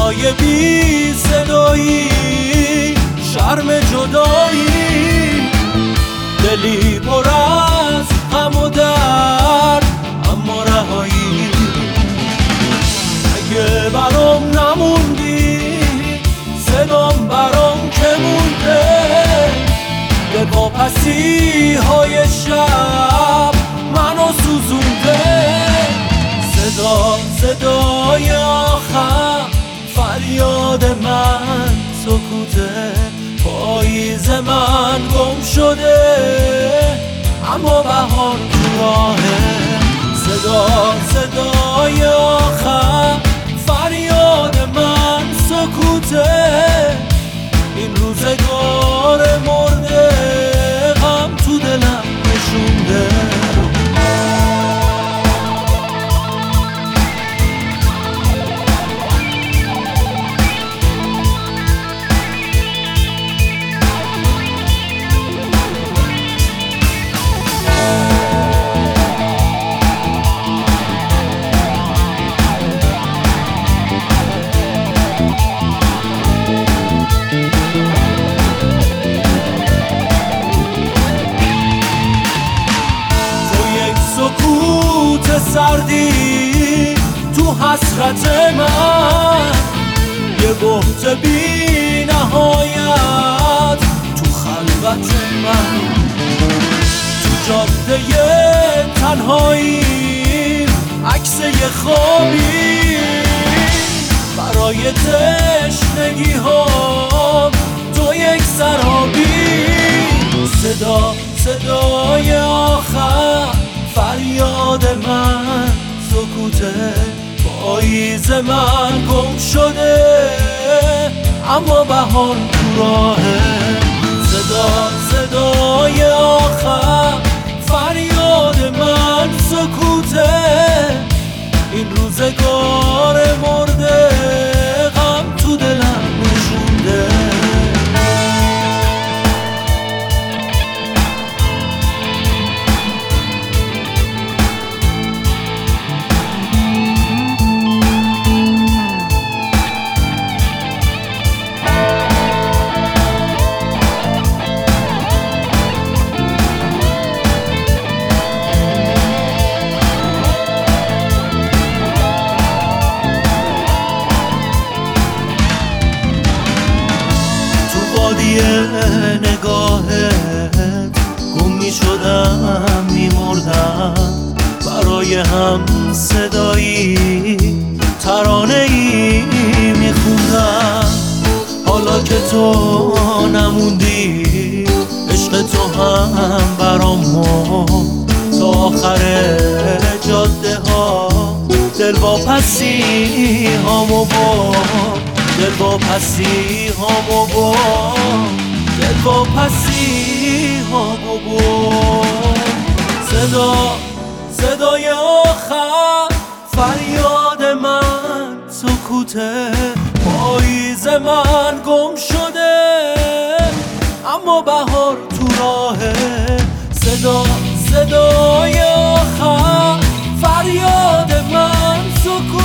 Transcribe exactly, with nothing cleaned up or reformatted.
صدای بی صدایی، شرم جدایی، دلی پر از غم و درد اما رهایی. اگه برام نموندی صدام برام که مونده، به واپسی های شب منو سوزونده. صدا صدای آخر فریاد من سکوته، پاییز من گم شده اما بهار تو راهه. صدا صدای آخر فریاد من سکوته، این روزگار مرده غم تو دلم نشونده. سکوت سردی تو حسرت من، یه بهت بی نهایت تو خلوت من. تو جاده تنهایی عکس یه خوابی، برای تشنگی ها تو یک سرابی. صدا صدای آخر فریاد من سکوته، پاییز من گم شده اما بهار تو راهه. صدا صدای آخر فریاد من سکوته، این روزگار مرده غم تو دلم نشونده. نگاهت گم می شدم می مردم، برای هم صدایی ترانه ای می خوندم. حالا که تو نموندی عشق تو هم برام مرد، تا آخر جاده ها دل واپسی هامو برد، دل واپسی هامو برد، دل واپسی هامو برد. صدا صدای آخر فریاد من سکوته، پاییز من گم شده اما بهار تو راهه. صدا صدای آخر فریاد من سکوته،